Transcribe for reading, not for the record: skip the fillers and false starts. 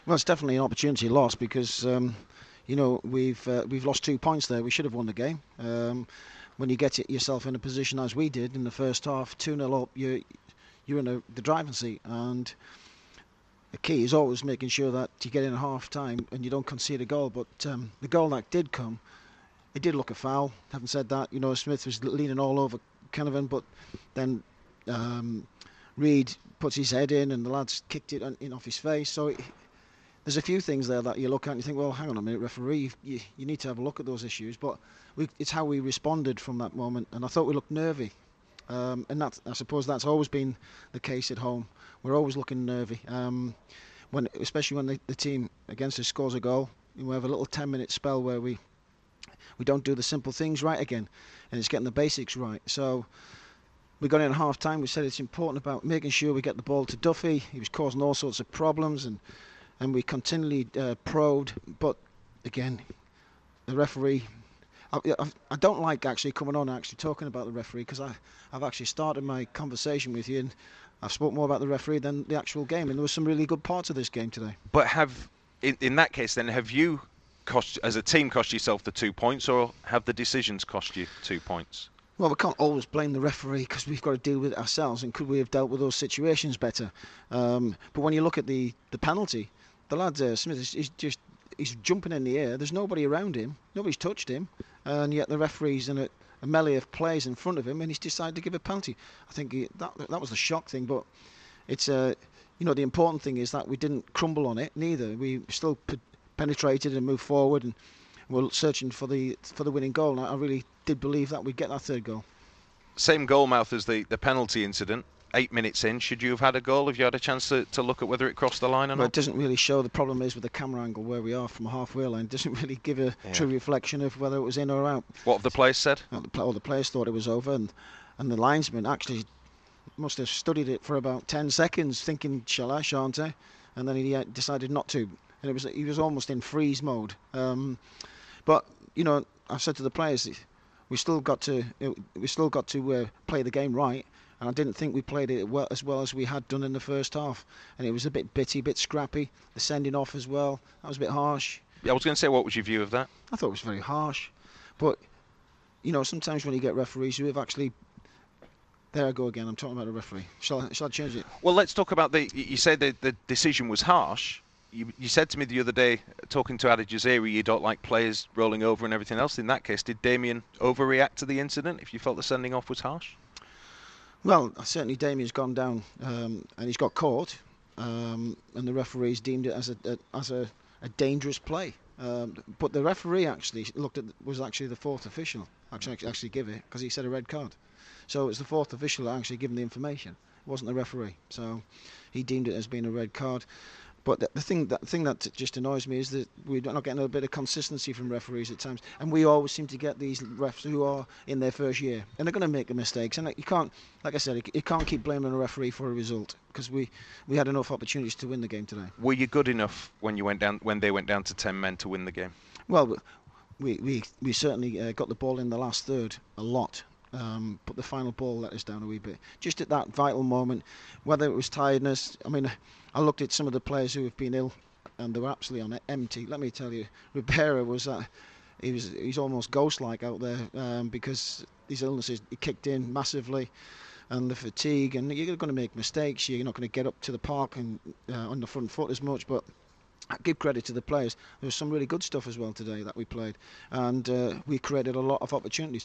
Well, it's definitely an opportunity lost because we've lost 2 points there. We should have won the game. When you get yourself in a position as we did in the first half, 2-0 up, you're in the driving seat, and the key is always making sure that you get in at half time and you don't concede a goal. But the goal that did come, it did look a foul. Having said that, Smith was leaning all over Canavan, but then Reid puts his head in and the lads kicked it in off his face. So there's a few things there that you look at and you think, well, hang on a minute, referee, you need to have a look at those issues. But it's how we responded from that moment, and I thought we looked nervy. And I suppose that's always been the case at home. We're always looking nervy. Especially when the team against us scores a goal, we have a little 10-minute spell where we don't do the simple things right again, and it's getting the basics right. So we got in at half time. We said it's important about making sure we get the ball to Duffy. He was causing all sorts of problems, and we continually probed. But again, the referee. I don't like actually coming on and actually talking about the referee, because I've actually started my conversation with you and I've spoke more about the referee than the actual game, and there were some really good parts of this game today. But in that case then, have you as a team cost yourself the 2 points, or have the decisions cost you 2 points? Well, we can't always blame the referee because we've got to deal with it ourselves, and could we have dealt with those situations better? But when you look at the penalty, the lad Smith he's jumping in the air. There's nobody around him. Nobody's touched him. And yet the referee's in a melee of players in front of him, and he's decided to give a penalty. I think that was the shock thing. But it's the important thing is that we didn't crumble on it. Neither we still penetrated and moved forward, and we're searching for the winning goal. And I really did believe that we'd get that third goal. Same goal mouth as the penalty incident. 8 minutes in, should you have had a goal? Have you had a chance to look at whether it crossed the line or not? It doesn't really show. The problem is with the camera angle where we are from a halfway line, it doesn't really give a true reflection of whether it was in or out. What have the players said? All the players thought it was over, and the linesman actually must have studied it for about 10 seconds, thinking, shall I, shan't I? And then he decided not to, and he was almost in freeze mode. But I've said to the players, we still got to play the game right. And I didn't think we played it as well as we had done in the first half. And it was a bit bitty, a bit scrappy. The sending off as well, that was a bit harsh. I was going to say, what was your view of that? I thought it was very harsh. But, sometimes when you get referees who have actually... There I go again, I'm talking about a referee. Shall I change it? Well, let's talk about you said the decision was harsh. You said to me the other day, talking to Adi Jaziri, you don't like players rolling over and everything else. In that case, did Damien overreact to the incident if you felt the sending off was harsh? Well, certainly Damien's gone down and he's got caught, and the referees deemed it as a dangerous play. But the referee actually was actually the fourth official actually give it, because he said a red card. So it's the fourth official that actually given the information. It wasn't the referee. So he deemed it as being a red card. But the thing that just annoys me is that we're not getting a bit of consistency from referees at times, and we always seem to get these refs who are in their first year, and they're going to make mistakes. And you can't, like I said, you can't keep blaming a referee for a result, because we had enough opportunities to win the game today. Were you good enough when they went down to 10 men to win the game? Well, we certainly got the ball in the last third a lot. But the final ball let us down a wee bit. Just at that vital moment, whether it was tiredness. I mean, I looked at some of the players who have been ill, and they were absolutely on empty. Let me tell you, Ribeiro was he's almost ghost-like out there, because these illnesses kicked in massively, and the fatigue, and you're going to make mistakes. You're not going to get up to the park and on the front foot as much, but I give credit to the players. There was some really good stuff as well today that we played, and we created a lot of opportunities.